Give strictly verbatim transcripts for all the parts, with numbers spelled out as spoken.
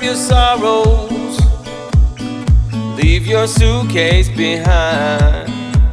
your sorrows, leave your suitcase behind.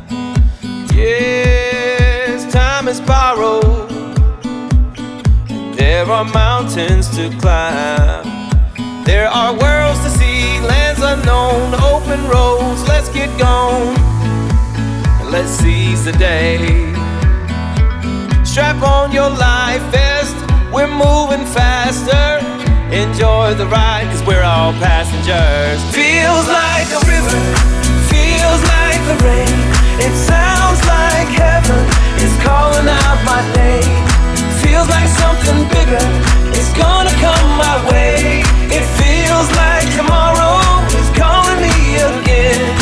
Yes, time is borrowed, and there are mountains to climb. There are worlds to see, lands unknown, open roads. Let's get gone and let's seize the day. Strap on your life vest, we're moving faster. Enjoy the ride, cause we're all passengers. Feels like a river, feels like the rain. It sounds like heaven is calling out my name. Feels like something bigger is gonna come my way. It feels like tomorrow is calling me again.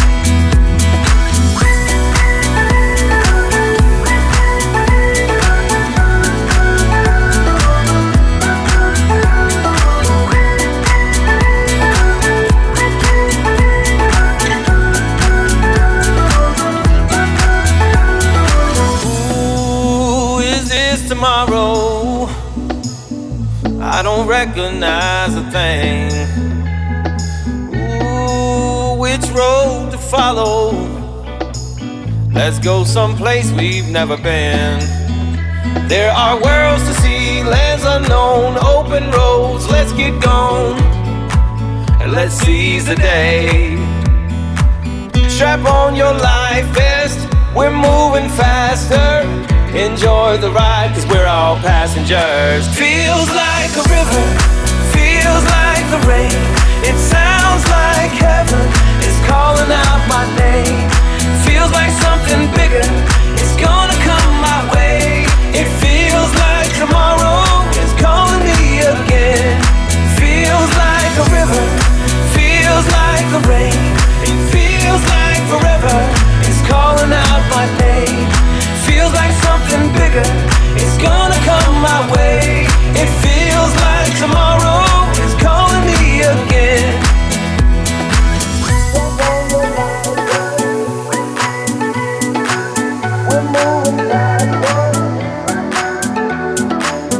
Tomorrow, I don't recognize a thing. Ooh, which road to follow? Let's go someplace we've never been. There are worlds to see, lands unknown, open roads. Let's get gone and let's seize the day. Strap on your life vest, we're moving faster. Enjoy the ride, cause we're all passengers. Feels like a river, feels like the rain. It sounds like heaven is calling out my name. Feels like something bigger is gonna come my way. It feels like tomorrow is calling me again. Feels like a river, feels like the rain. It feels like forever is calling out my name. Feels like something bigger is gonna come my way. It feels like tomorrow is calling me again. We're moving faster.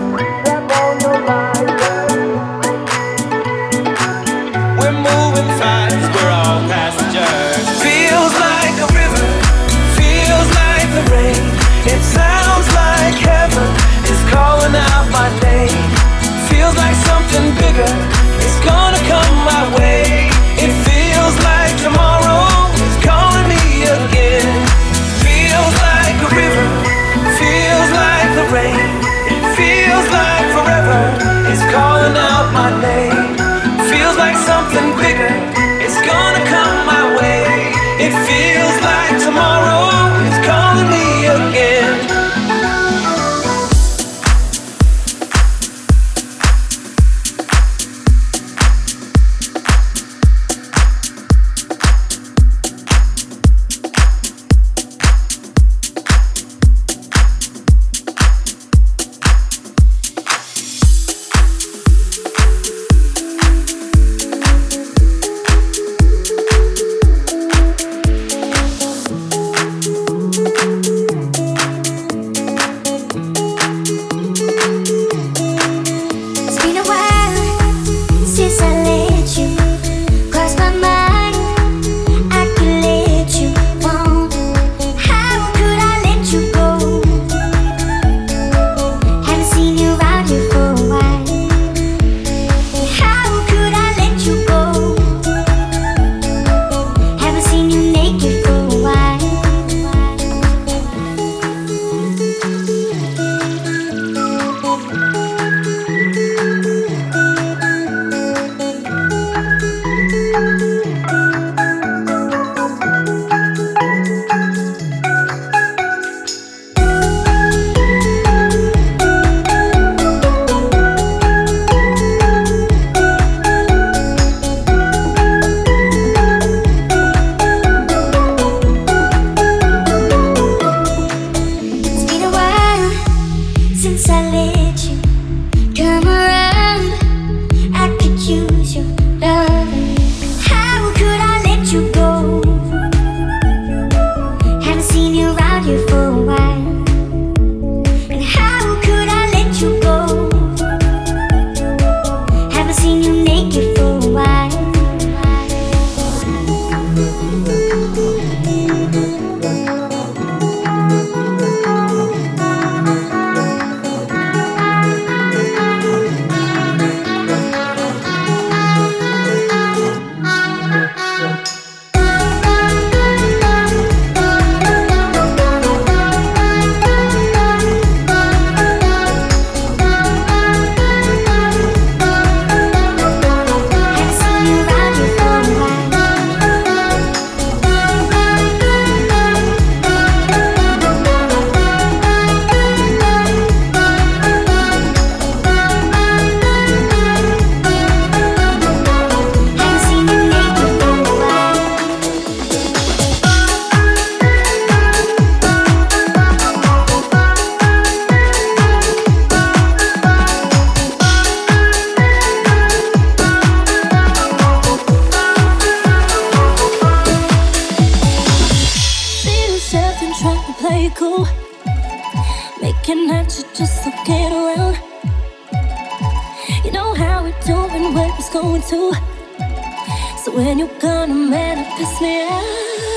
too. So when you gonna manifest me out?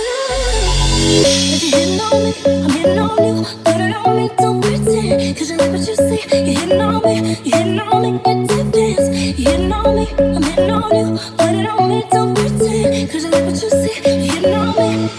If you're hitting on me, I'm hitting on you. Put it on me, don't pretend. Cause you like what you see. You're hitting on me, you're hitting on me, get to dance. You're hitting on me, I'm hitting on you. Put it on me, don't pretend. Cause you like what you see. You're hitting on me.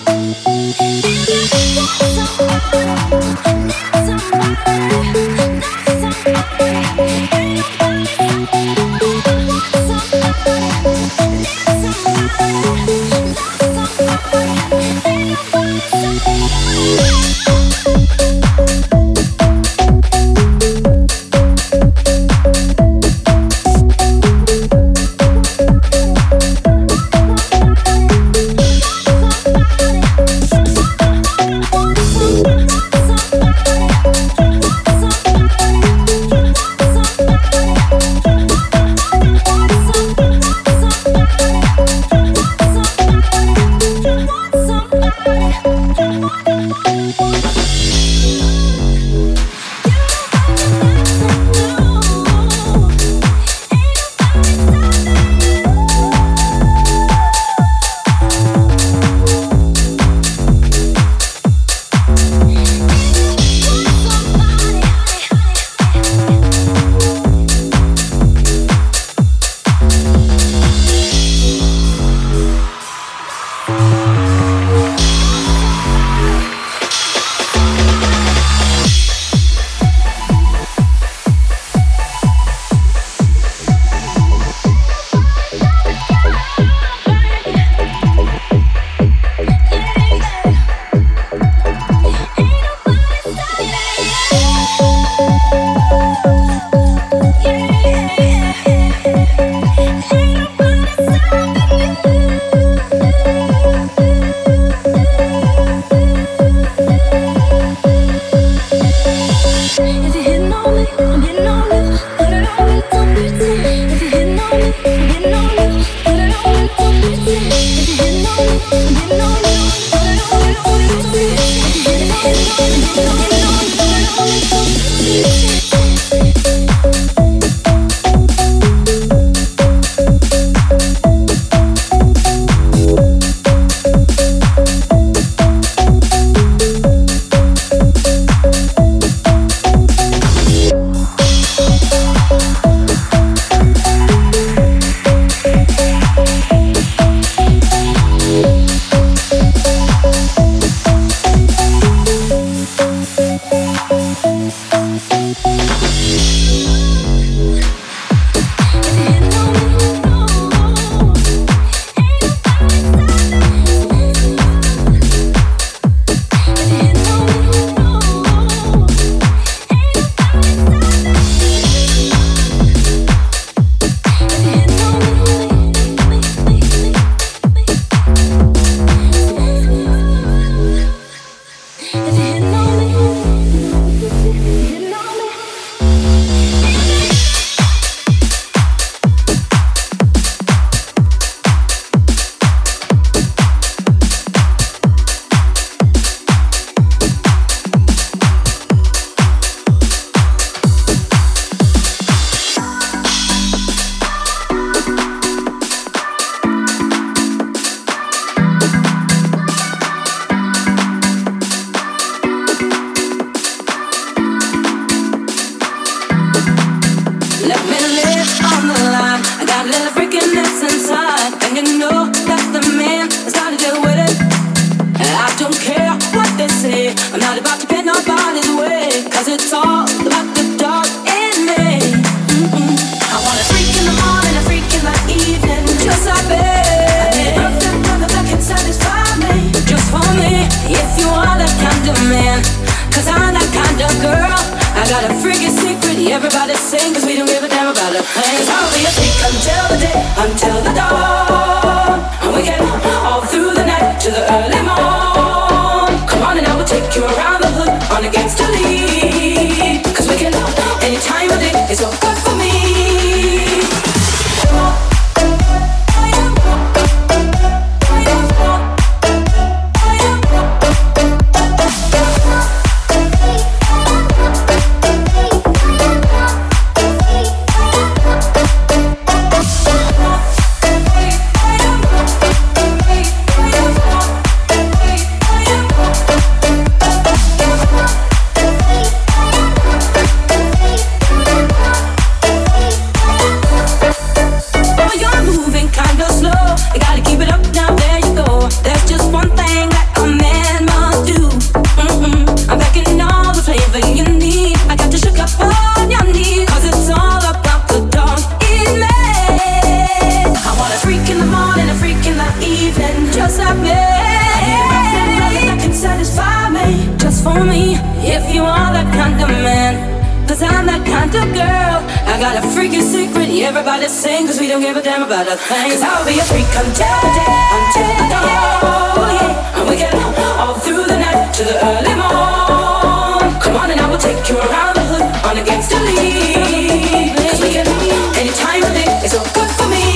good girl. I got a freaking secret, everybody sing, cause we don't give a damn about a thing. Cause I'll be a freak until the day, until the dawn, yeah. And we can all through the night to the early morn. Come on and I will take you around the hood on a gangster league. Cause we can, any time of day, it's so good for me.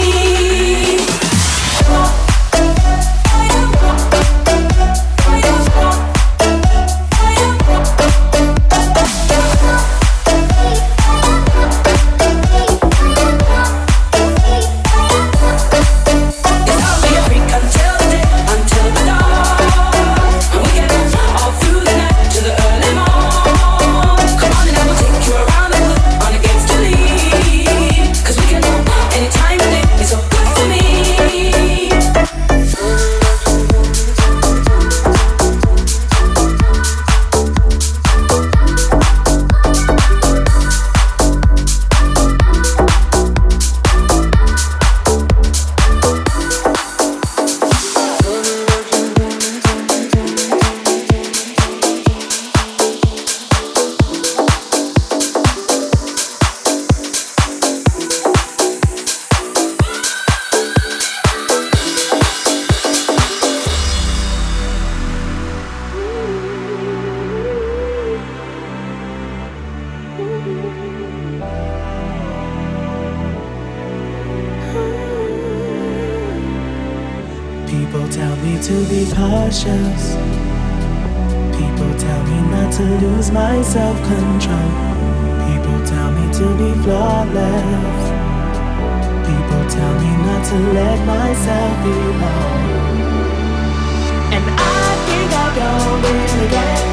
People tell me to be cautious. People tell me not to lose my self-control. People tell me to be flawless. People tell me not to let myself be wrong. And I think I don't really get it.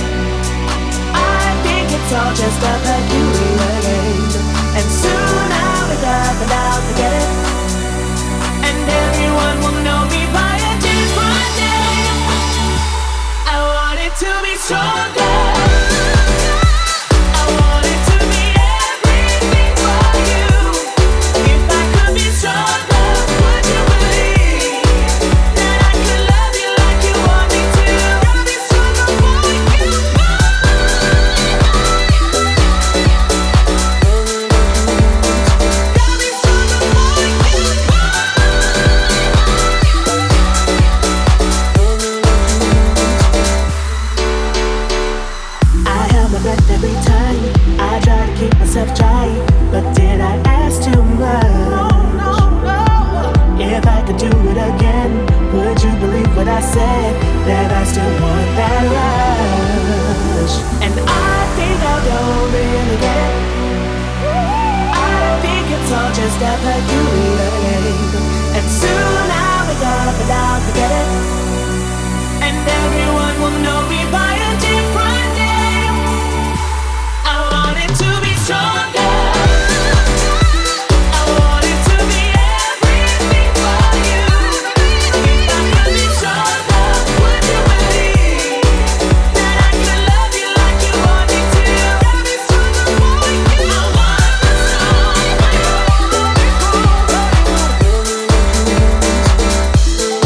I think it's all just a peculiar game. And soon I'll wake up and I'll forget it. And everyone will know me by a different name. I want it to be stronger. I want it to be everything for you. If I could be stronger, would you believe that I could love you like you want me to? Gotta be stronger for you. Gotta be stronger for you. Every time I try to keep myself dry, but did I ask too much? No, no, no. If I could do it again, would you believe what I said? That I still want that rush. And I think I don't really get it. I think it's all just a peculiar game. And soon I'll wake up and I'll forget it. And everyone will know me by a different name. I want it to be stronger. I want it to be everything for you. If I could be stronger, would you believe that I could love you like you want me to? Gotta be stronger for you. I want the stronger.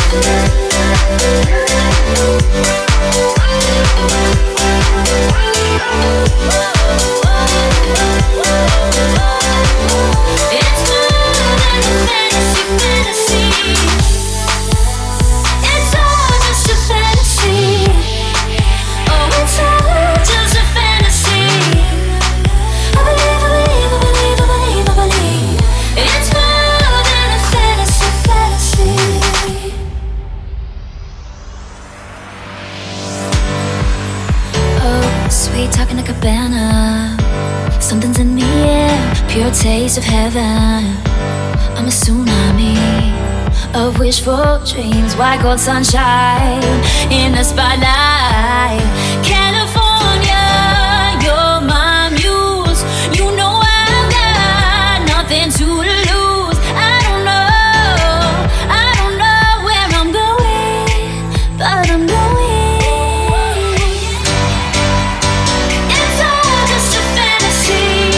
Taste of heaven. I'm a tsunami of wishful dreams. White gold sunshine in the spotlight. California, you're my muse. You know I've got nothing to lose. I don't know, I don't know where I'm going, but I'm going. It's all just a fantasy.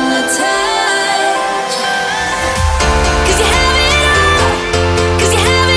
Cause you have it all, cause you have it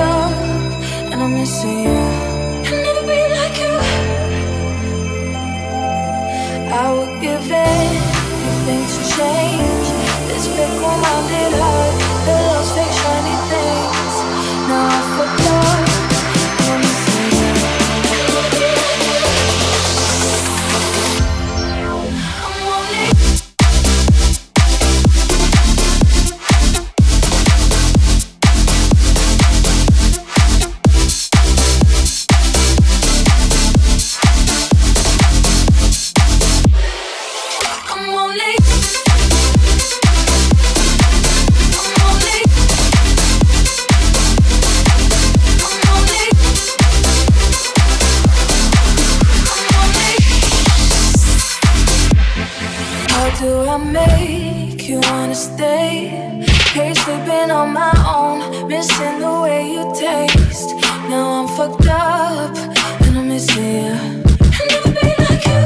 up and I'm missing you. I'll never be like you. I would give anything to change this fickle-minded heart that loves fake shiny things. Now I forgot and I'm missing you. I'm only do I make you wanna stay? Hate sleeping on my own, missing the way you taste. Now I'm fucked up and I'm missing you. I'll never be like you.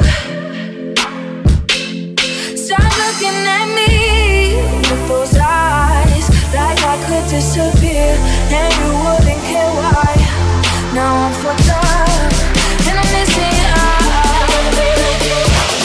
Stop looking at me with those eyes, like I could disappear and you wouldn't care why. Now I'm fucked up and I'm missing you. I'll never be like you.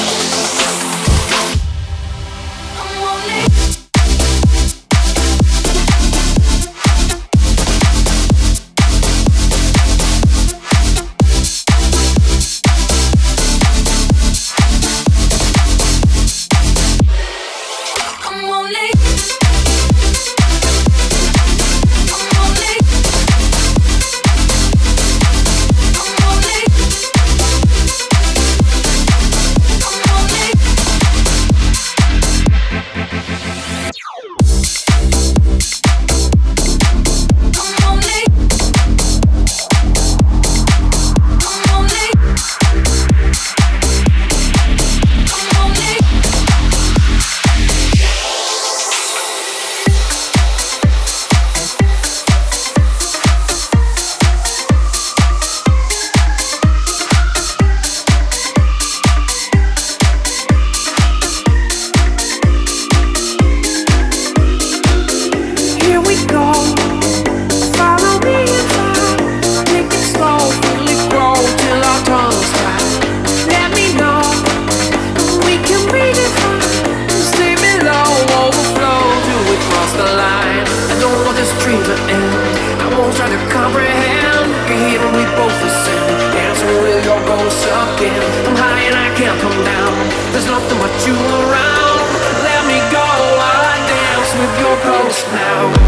I'm high and I can't come down. There's nothing but you around. Let me go while I dance with your ghost now.